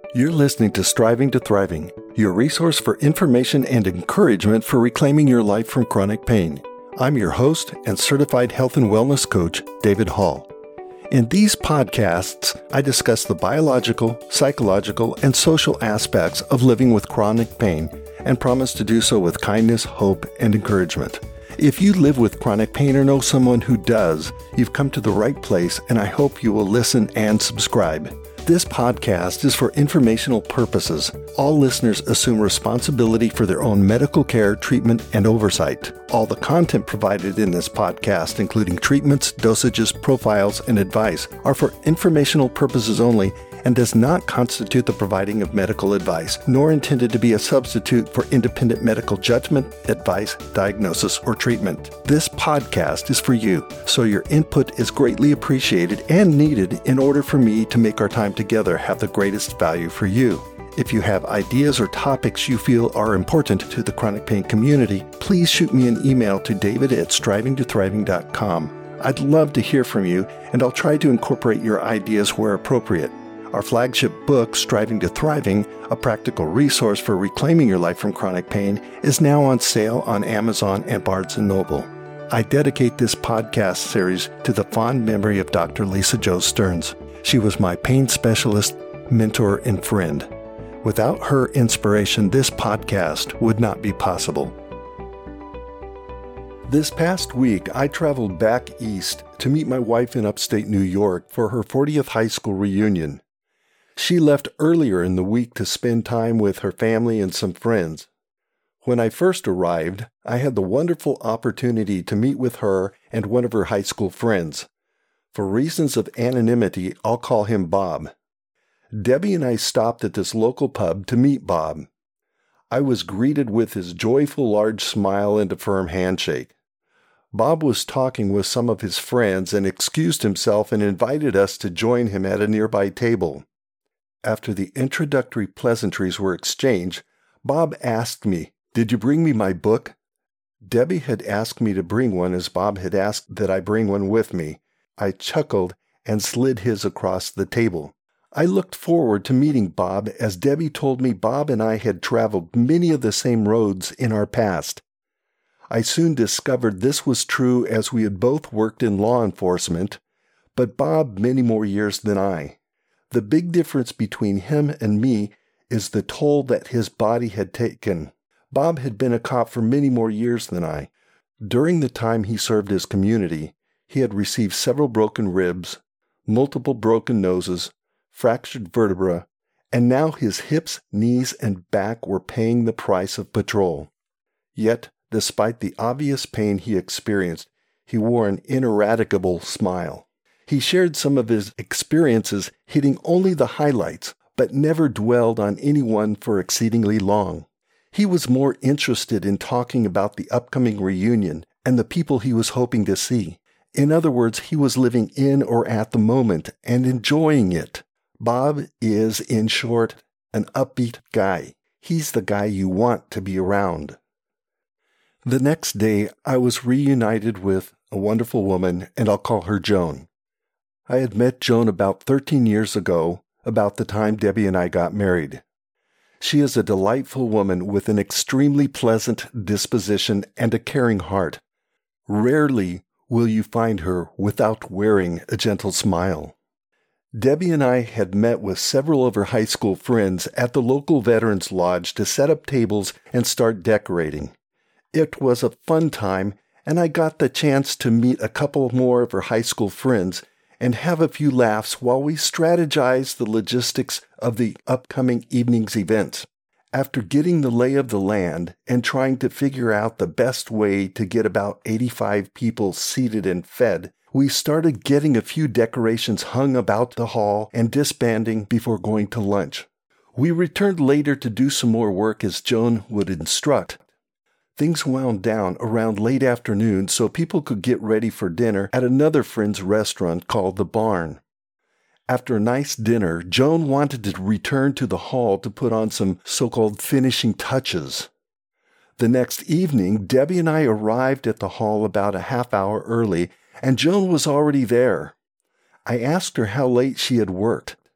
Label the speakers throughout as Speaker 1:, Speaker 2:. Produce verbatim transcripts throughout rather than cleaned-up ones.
Speaker 1: You're listening to Striving to Thriving, your resource for information and encouragement for reclaiming your life from chronic pain. I'm your host and certified health and wellness coach, David Hall. In these podcasts, I discuss the biological, psychological, and social aspects of living with chronic pain and promise to do so with kindness, hope, and encouragement. If you live with chronic pain or know someone who does, you've come to the right place, and I hope you will listen and subscribe. This podcast is for informational purposes. All listeners assume responsibility for their own medical care, treatment, and oversight. All the content provided in this podcast, including treatments, dosages, profiles, and advice, are for informational purposes only and does not constitute the providing of medical advice, nor intended to be a substitute for independent medical judgment, advice, diagnosis, or treatment. This podcast is for you, so your input is greatly appreciated and needed in order for me to make our time together have the greatest value for you. If you have ideas or topics you feel are important to the chronic pain community, please shoot me an email to david at striving to thriving dot com. I'd love to hear from you, and I'll try to incorporate your ideas where appropriate. Our flagship book, Striving to Thriving, a practical resource for reclaiming your life from chronic pain, is now on sale on Amazon and Barnes and Noble. I dedicate this podcast series to the fond memory of Doctor Lisa Jo Stearns. She was my pain specialist, mentor, and friend. Without her inspiration, this podcast would not be possible. This past week, I traveled back east to meet my wife in upstate New York for her fortieth high school reunion. She left earlier in the week to spend time with her family and some friends. When I first arrived, I had the wonderful opportunity to meet with her and one of her high school friends. For reasons of anonymity, I'll call him Bob. Debbie and I stopped at this local pub to meet Bob. I was greeted with his joyful large smile and a firm handshake. Bob was talking with some of his friends and excused himself and invited us to join him at a nearby table. After the introductory pleasantries were exchanged, Bob asked me, "Did you bring me my book?" Debbie had asked me to bring one as Bob had asked that I bring one with me. I chuckled and slid his across the table. I looked forward to meeting Bob as Debbie told me Bob and I had traveled many of the same roads in our past. I soon discovered this was true as we had both worked in law enforcement, but Bob many more years than I. The big difference between him and me is the toll that his body had taken. Bob had been a cop for many more years than I. During the time he served his community, he had received several broken ribs, multiple broken noses, fractured vertebrae, and now his hips, knees, and back were paying the price of patrol. Yet, despite the obvious pain he experienced, he wore an ineradicable smile. He shared some of his experiences, hitting only the highlights, but never dwelled on any one for exceedingly long. He was more interested in talking about the upcoming reunion and the people he was hoping to see. In other words, he was living in or at the moment and enjoying it. Bob is, in short, an upbeat guy. He's the guy you want to be around. The next day, I was reunited with a wonderful woman, and I'll call her Joan. I had met Joan about thirteen years ago, about the time Debbie and I got married. She is a delightful woman with an extremely pleasant disposition and a caring heart. Rarely will you find her without wearing a gentle smile. Debbie and I had met with several of her high school friends at the local Veterans Lodge to set up tables and start decorating. It was a fun time, and I got the chance to meet a couple more of her high school friends and have a few laughs while we strategized the logistics of the upcoming evening's events. After getting the lay of the land and trying to figure out the best way to get about eighty-five people seated and fed, we started getting a few decorations hung about the hall and disbanding before going to lunch. We returned later to do some more work as Joan would instruct. Things wound down around late afternoon so people could get ready for dinner at another friend's restaurant called The Barn. After a nice dinner, Joan wanted to return to the hall to put on some so-called finishing touches. The next evening, Debbie and I arrived at the hall about a half hour early, and Joan was already there. I asked her how late she had worked.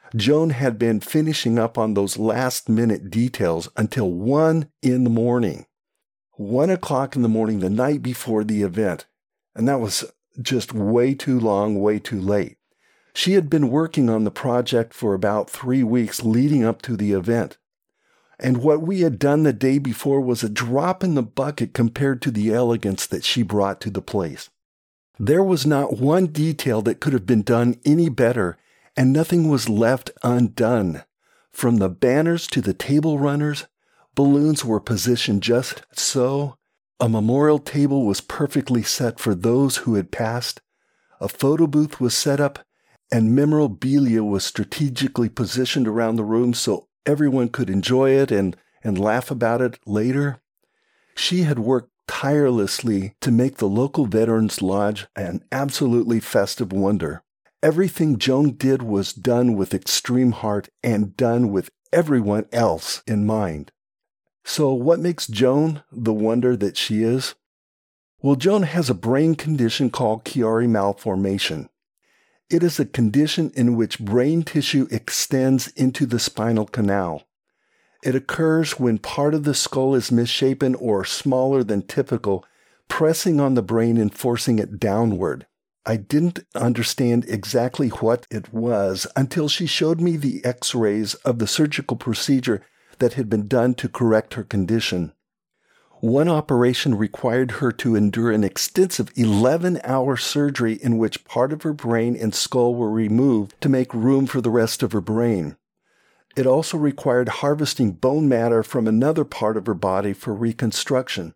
Speaker 1: Joan had been finishing up on those last-minute details until one in the morning. One o'clock in the morning the night before the event. And that was just way too long, way too late. She had been working on the project for about three weeks leading up to the event. And what we had done the day before was a drop in the bucket compared to the elegance that she brought to the place. There was not one detail that could have been done any better, and nothing was left undone. From the banners to the table runners, balloons were positioned just so. A memorial table was perfectly set for those who had passed. A photo booth was set up, and memorabilia was strategically positioned around the room so everyone could enjoy it and, and laugh about it later. She had worked tirelessly to make the local Veterans Lodge an absolutely festive wonder. Everything Joan did was done with extreme heart and done with everyone else in mind. So what makes Joan the wonder that she is? Well, Joan has a brain condition called Chiari malformation. It is a condition in which brain tissue extends into the spinal canal. It occurs when part of the skull is misshapen or smaller than typical, pressing on the brain and forcing it downward. I didn't understand exactly what it was until she showed me the x-rays of the surgical procedure that had been done to correct her condition. One operation required her to endure an extensive eleven-hour surgery in which part of her brain and skull were removed to make room for the rest of her brain. It also required harvesting bone matter from another part of her body for reconstruction.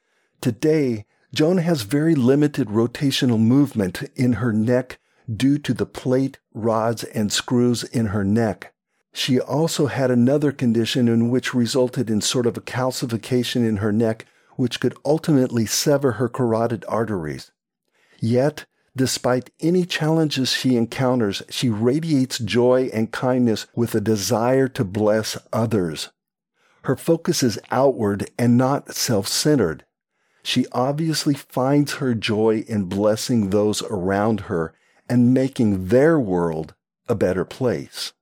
Speaker 1: Today, Joan has very limited rotational movement in her neck due to the plate, rods, and screws in her neck. She also had another condition in which resulted in sort of a calcification in her neck, which could ultimately sever her carotid arteries. Yet, despite any challenges she encounters, she radiates joy and kindness with a desire to bless others. Her focus is outward and not self-centered. She obviously finds her joy in blessing those around her and making their world a better place.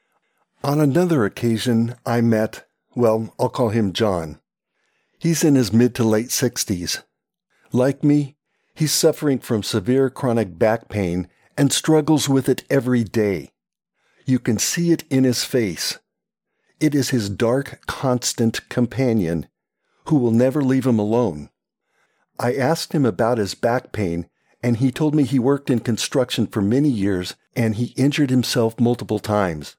Speaker 1: On another occasion, I met, well, I'll call him John. He's in his mid to late sixties. Like me, he's suffering from severe chronic back pain and struggles with it every day. You can see it in his face. It is his dark, constant companion who will never leave him alone. I asked him about his back pain, and he told me he worked in construction for many years and he injured himself multiple times.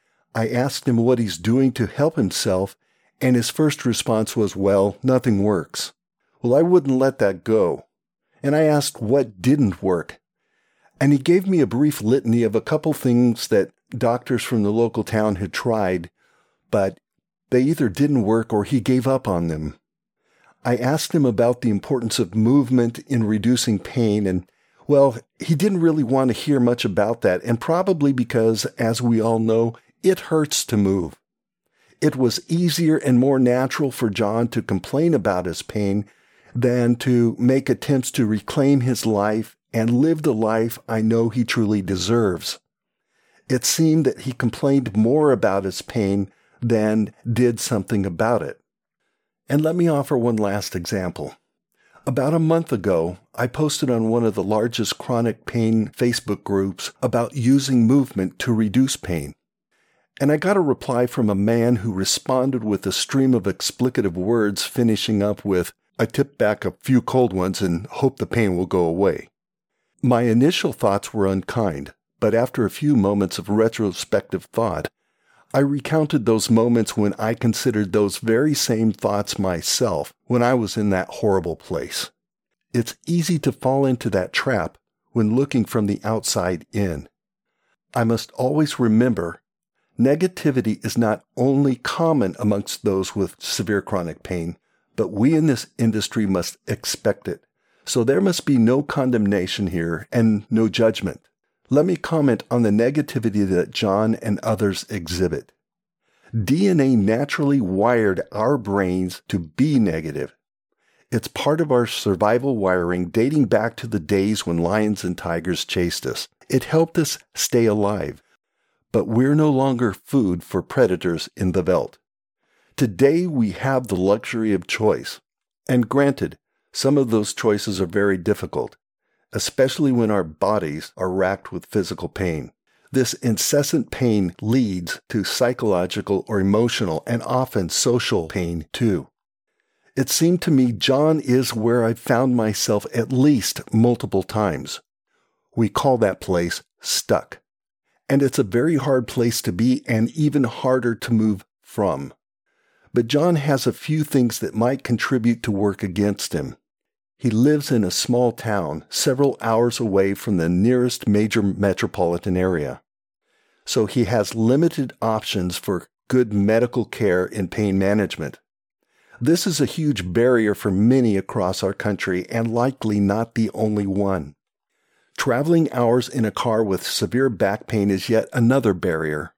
Speaker 1: I asked him what he's doing to help himself, and his first response was, well, nothing works. Well, I wouldn't let that go. And I asked what didn't work. And he gave me a brief litany of a couple things that doctors from the local town had tried, but they either didn't work or he gave up on them. I asked him about the importance of movement in reducing pain, and, well, he didn't really want to hear much about that, and probably because, as we all know, it hurts to move. It was easier and more natural for John to complain about his pain than to make attempts to reclaim his life and live the life I know he truly deserves. It seemed that he complained more about his pain than did something about it. And let me offer one last example. About a month ago, I posted on one of the largest chronic pain Facebook groups about using movement to reduce pain. And I got a reply from a man who responded with a stream of explicative words finishing up with, I tip back a few cold ones and hope the pain will go away. My initial thoughts were unkind, but after a few moments of retrospective thought, I recounted those moments when I considered those very same thoughts myself when I was in that horrible place. It's easy to fall into that trap when looking from the outside in. I must always remember negativity is not only common amongst those with severe chronic pain, but we in this industry must expect it. So there must be no condemnation here and no judgment. Let me comment on the negativity that John and others exhibit. D N A naturally wired our brains to be negative. It's part of our survival wiring dating back to the days when lions and tigers chased us. It helped us stay alive. but we're no longer food for predators in the veldt. Today we have the luxury of choice. And granted, some of those choices are very difficult, especially when our bodies are racked with physical pain. This incessant pain leads to psychological or emotional and often social pain too. It seemed to me John is where I found myself at least multiple times. We call that place stuck. And it's a very hard place to be and even harder to move from. But John has a few things that might contribute to work against him. He lives in a small town several hours away from the nearest major metropolitan area. So he has limited options for good medical care and pain management. This is a huge barrier for many across our country and likely not the only one. Traveling hours in a car with severe back pain is yet another barrier.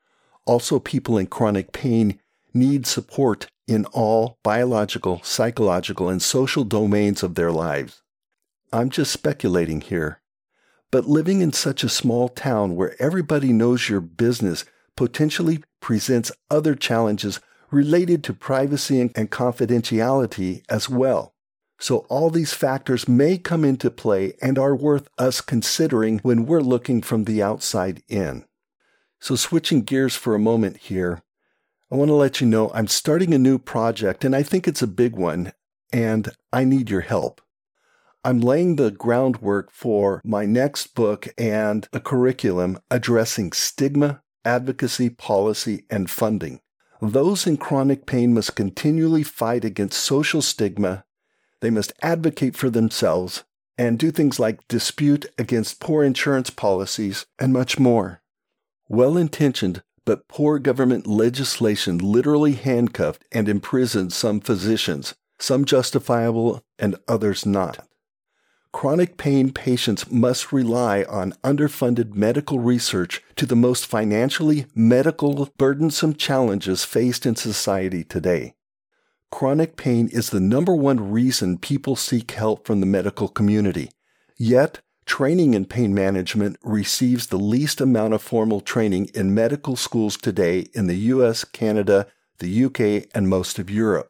Speaker 1: Also, people in chronic pain need support in all biological, psychological, and social domains of their lives. I'm just speculating here. But living in such a small town where everybody knows your business potentially presents other challenges related to privacy and confidentiality as well. So all these factors may come into play and are worth us considering when we're looking from the outside in. So switching gears for a moment here, I want to let you know I'm starting a new project, and I think it's a big one, and I need your help. I'm laying the groundwork for my next book and a curriculum addressing stigma, advocacy, policy, and funding. Those in chronic pain must continually fight against social stigma. They must advocate for themselves and do things like dispute against poor insurance policies and much more. Well-intentioned but poor government legislation literally handcuffed and imprisoned some physicians, some justifiable and others not. Chronic pain patients must rely on underfunded medical research to the most financially medical burdensome challenges faced in society today. Chronic pain is the number one reason people seek help from the medical community. Yet, training in pain management receives the least amount of formal training in medical schools today in the U S, Canada, the U K, and most of Europe.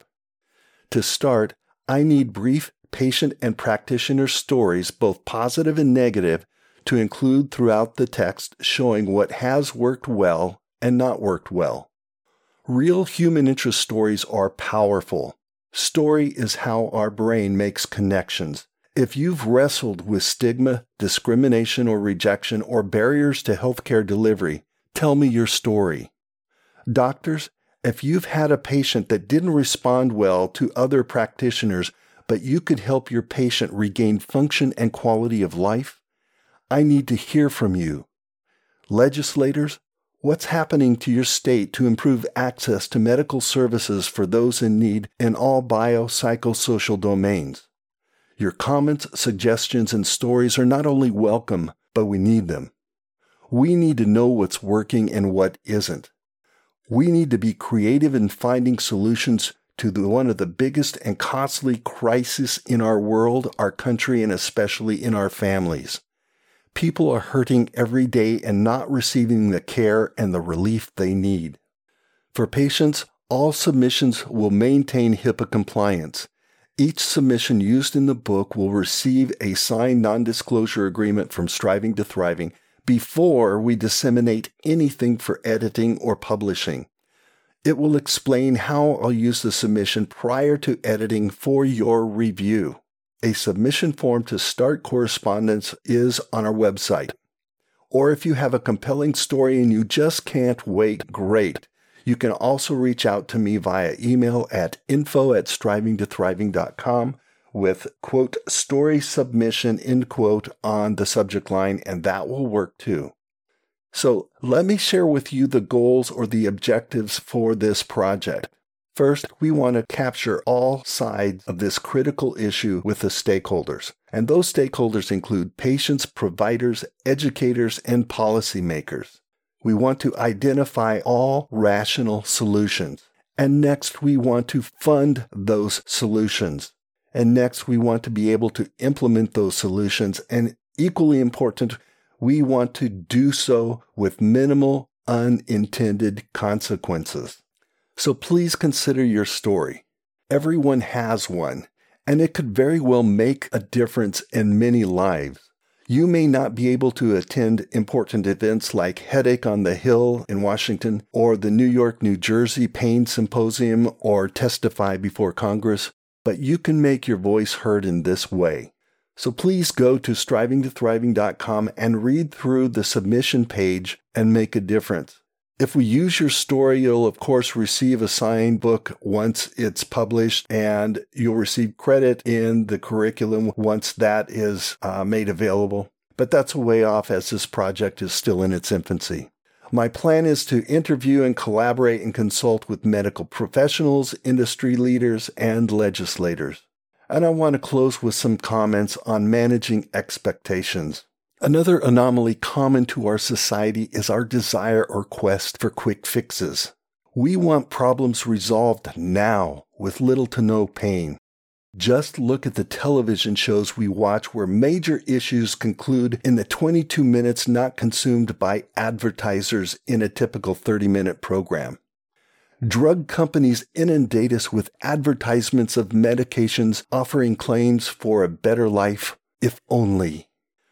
Speaker 1: To start, I need brief patient and practitioner stories, both positive and negative, to include throughout the text showing what has worked well and not worked well. Real human interest stories are powerful. Story is how our brain makes connections. If you've wrestled with stigma, discrimination or rejection, or barriers to healthcare delivery, tell me your story. Doctors, if you've had a patient that didn't respond well to other practitioners, but you could help your patient regain function and quality of life, I need to hear from you. Legislators, what's happening to your state to improve access to medical services for those in need in all biopsychosocial domains? Your comments, suggestions, and stories are not only welcome, but we need them. We need to know what's working and what isn't. We need to be creative in finding solutions to the, one of the biggest and costly crises in our world, our country, and especially in our families. People are hurting every day and not receiving the care and the relief they need. For patients, all submissions will maintain HIPAA compliance. Each submission used in the book will receive a signed non-disclosure agreement from Striving to Thriving before we disseminate anything for editing or publishing. It will explain how I'll use the submission prior to editing for your review. A submission form to start correspondence is on our website. Or if you have a compelling story and you just can't wait, great. You can also reach out to me via email at info at striving to thriving dot com with, quote, story submission, end quote, on the subject line, and that will work too. So let me share with you the goals or the objectives for this project. First, we want to capture all sides of this critical issue with the stakeholders. And those stakeholders include patients, providers, educators, and policymakers. We want to identify all rational solutions. And next, we want to fund those solutions. And next, we want to be able to implement those solutions. And equally important, we want to do so with minimal unintended consequences. So please consider your story. Everyone has one, and it could very well make a difference in many lives. You may not be able to attend important events like Headache on the Hill in Washington, or the New York, New Jersey Pain Symposium, or testify before Congress, but you can make your voice heard in this way. So please go to striving to thriving dot com and read through the submission page and make a difference. If we use your story, you'll of course receive a signed book once it's published, and you'll receive credit in the curriculum once that is uh, made available. But that's a way off, as this project is still in its infancy. My plan is to interview and collaborate and consult with medical professionals, industry leaders, and legislators. And I want to close with some comments on managing expectations. Another anomaly common to our society is our desire or quest for quick fixes. We want problems resolved now with little to no pain. Just look at the television shows we watch where major issues conclude in the twenty-two minutes not consumed by advertisers in a typical thirty-minute program. Drug companies inundate us with advertisements of medications offering claims for a better life, if only.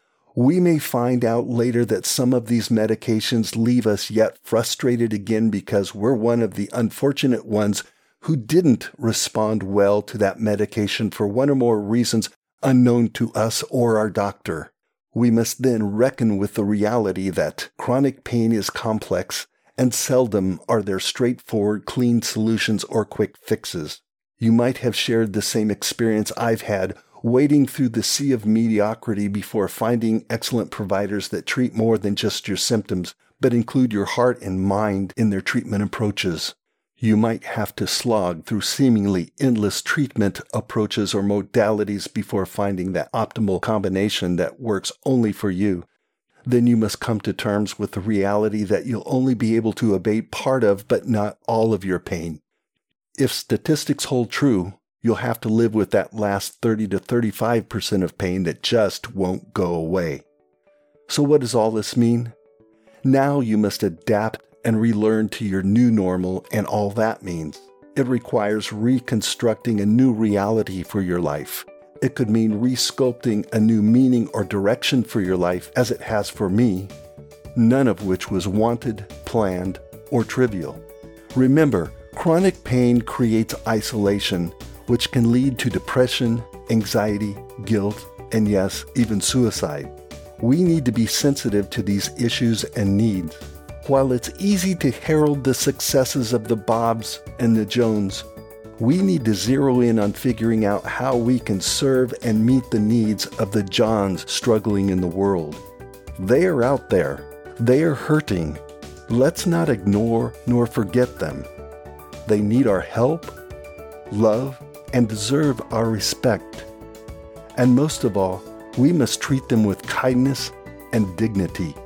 Speaker 1: We may find out later that some of these medications leave us yet frustrated again because we're one of the unfortunate ones who didn't respond well to that medication for one or more reasons unknown to us or our doctor. We must then reckon with the reality that chronic pain is complex, and seldom are there straightforward, clean solutions or quick fixes. You might have shared the same experience I've had, wading through the sea of mediocrity before finding excellent providers that treat more than just your symptoms, but include your heart and mind in their treatment approaches. You might have to slog through seemingly endless treatment approaches or modalities before finding that optimal combination that works only for you. Then you must come to terms with the reality that you'll only be able to abate part of, but not all of your pain. If statistics hold true, you'll have to live with that last thirty to thirty-five percent of pain that just won't go away. So what does all this mean? Now you must adapt and relearn to your new normal, and all that means. It requires reconstructing a new reality for your life. It could mean resculpting a new meaning or direction for your life, as it has for me, none of which was wanted, planned, or trivial. Remember, chronic pain creates isolation, which can lead to depression, anxiety, guilt, and yes, even suicide. We need to be sensitive to these issues and needs. While it's easy to herald the successes of the Bobs and the Jones, we need to zero in on figuring out how we can serve and meet the needs of the Johns struggling in the world. They are out there. They are hurting. Let's not ignore nor forget them. They need our help, love, and deserve our respect. And most of all, we must treat them with kindness and dignity.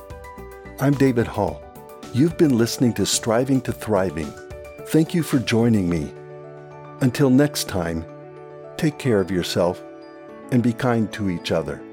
Speaker 1: I'm David Hall. You've been listening to Striving to Thriving. Thank you for joining me. Until next time, take care of yourself and be kind to each other.